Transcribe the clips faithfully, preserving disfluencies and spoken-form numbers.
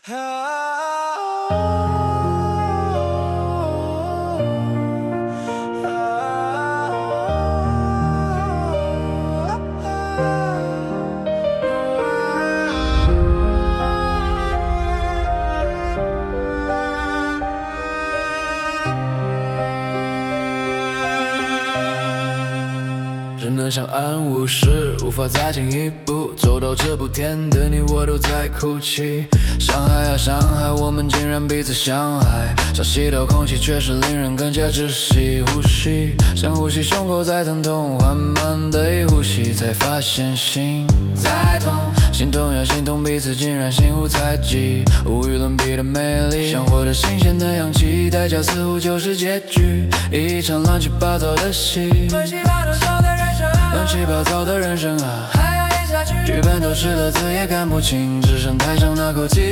人能相安无事，无法再进一步走到这步田的你我都在哭泣。伤害啊伤害，我们竟然彼此相爱，像吸到空气却是令人更加窒息。呼吸，深呼吸，胸口在疼痛，缓慢的一呼吸，才发现心在痛。心痛呀心痛，彼此竟然心无猜忌，无与伦比的美丽，想获得新鲜的氧气，代价似乎就是结局，一场乱七八糟的戏。乱七八糟的人生，乱七八糟的人生啊，还要演下去。剧本都湿了，字也看不清，只剩台上那口气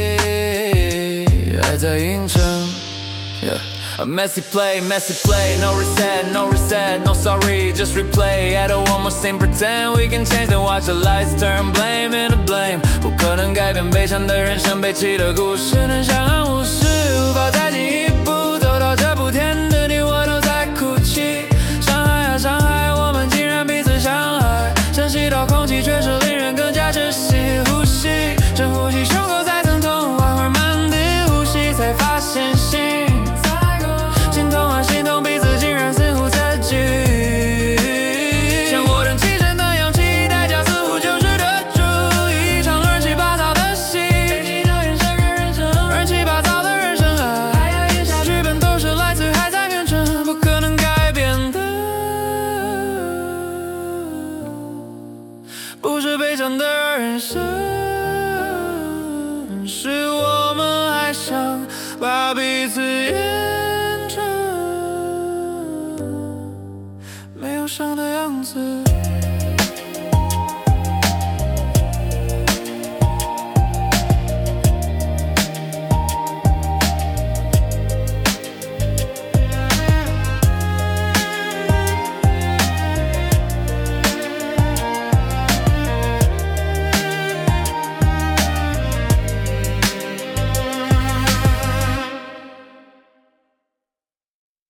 还在硬撑。Yeah. A messy play, messy play, no reset, no reset, no sorry, just replay. I don't want more same pretend we can change, then watch the lights turn blame into blame. 不可能改变悲伤的人生，悲戚的故事能相安无事，无法再进一步走到这步田的你我都在哭泣。伤害啊伤害，我们竟然彼此相爱，像吸到空气却是令人更加窒息。呼吸，深呼吸，胸口在疼痛，缓缓慢地呼吸，才发现心。心痛啊心痛，彼此竟然似乎猜忌，想获得气沉的氧气，代价似乎就是得主，一场乱七八糟的戏，乱七八糟的人生啊，还要演下去。剧本都是来自还在远程，不可能改变的，不是悲伤的人生，是我们还想把彼此演成没有伤的样子。